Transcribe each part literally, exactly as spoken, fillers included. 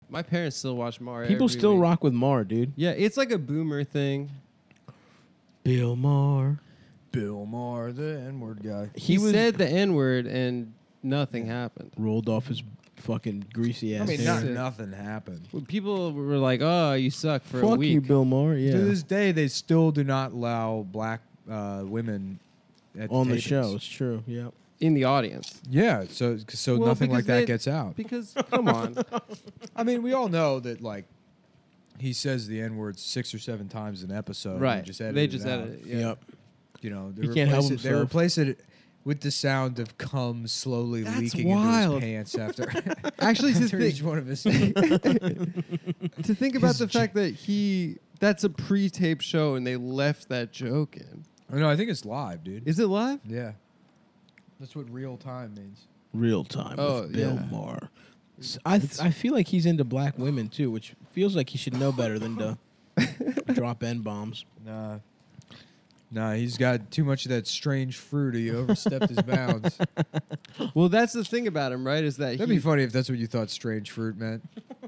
My parents still watch Maher. People every still week. rock with Maher, dude. Yeah, it's like a boomer thing. Bill Maher. Bill Maher, the N-word guy. He, He was- said the N-word and nothing happened. Rolled off his fucking greasy ass I mean, hair. not, nothing happened. Well, people were like, "Oh, you suck" for a Fuck week. you, Bill Maher. Yeah. To this day, they still do not allow black uh, women at On the tapings. show. It's true. Yeah. in the audience. Yeah, so so Well, nothing like because that they- gets out. Because come on, I mean, we all know that like he says the N word six or seven times an episode. right? And just edit they it just out. edit it. Yeah. Yep. You know, they He can't help replace it, They himself. replace it with the sound of cum slowly That's leaking wild. into his pants after. Actually, to after think, each one of his. to think about His the j- fact that he that's a pre-taped show and they left that joke in. Oh, no, I think it's live, dude. Is it live? Yeah, that's what real time means. Real time Oh, with Bill yeah. Maher. S- I th- I feel like he's into black women too, which feels like he should know better than to drop N bombs. Nah. Nah, he's got too much of that strange fruit. He overstepped his bounds. Well, that's the thing about him, right? Is that That'd he, be funny if that's what you thought strange fruit meant.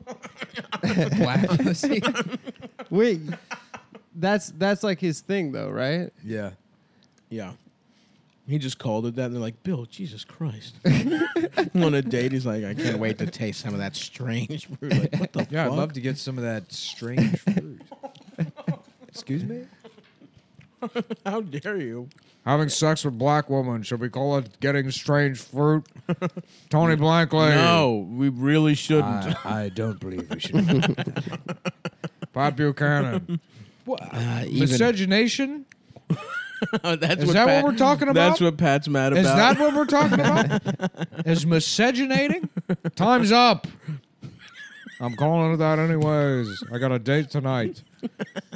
Black pussy. wait, that's that's like his thing, though, right? Yeah. Yeah. He just called it that, and they're like, Bill, Jesus Christ. On a date, he's like, I can't wait to taste some of that strange fruit. Like, what the Yeah, fuck? I'd love to get some of that strange fruit. Excuse me? How dare you? Having sex with black woman, should we call it getting strange fruit? Tony Blankley. No, we really shouldn't. I, I don't believe we should. Pat Buchanan. What? Uh, even- Miscegenation? that's Is what that Pat- what we're talking about? That's what Pat's mad about. Is that what we're talking about? Is miscegenating? Time's up. I'm calling it that anyways. I got a date tonight.